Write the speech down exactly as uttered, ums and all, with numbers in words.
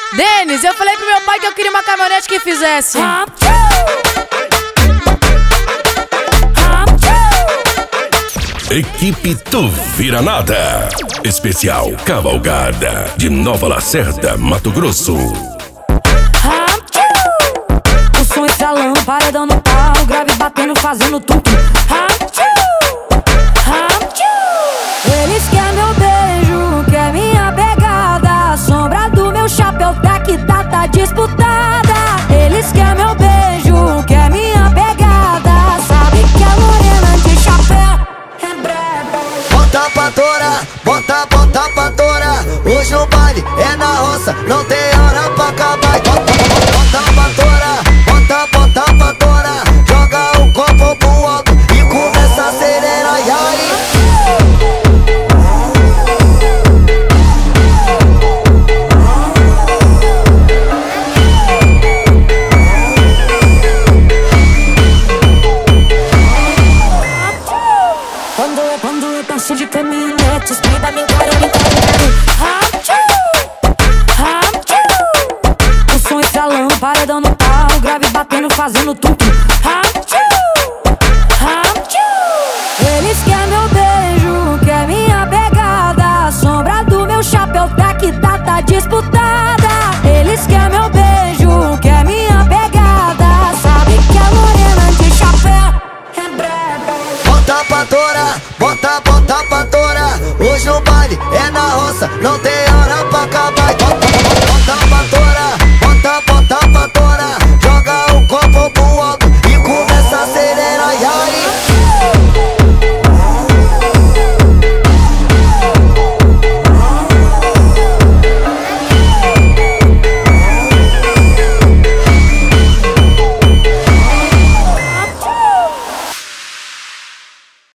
Denis, eu falei pro meu pai que eu queria uma caminhonete que fizesse Equipe Tu Vira Nada. Especial Cavalgada de Nova Lacerda, Mato Grosso. O som estralando, paredão no pau, grave batendo, fazendo tudo. Eles querem meu beijo, quer minha pegada. A sombra do meu chapéu tá que tá, tá disputada. Eles querem meu beijo, quer minha pegada. Sabe que a morena de chapéu é braba. Bota pra torar, bota, bota pra torar. Hoje no baile é na roça, não tem hora pra acabar. Bota, bota pra torar, bota, bota pra torar. Joga o copo pro alto e começa a acelerar. E aí? Quando eu, quando eu passo de caminhonete, espida me encaro, me encaro. O som estralando, paredão no pau, grave batendo, fazendo tudo.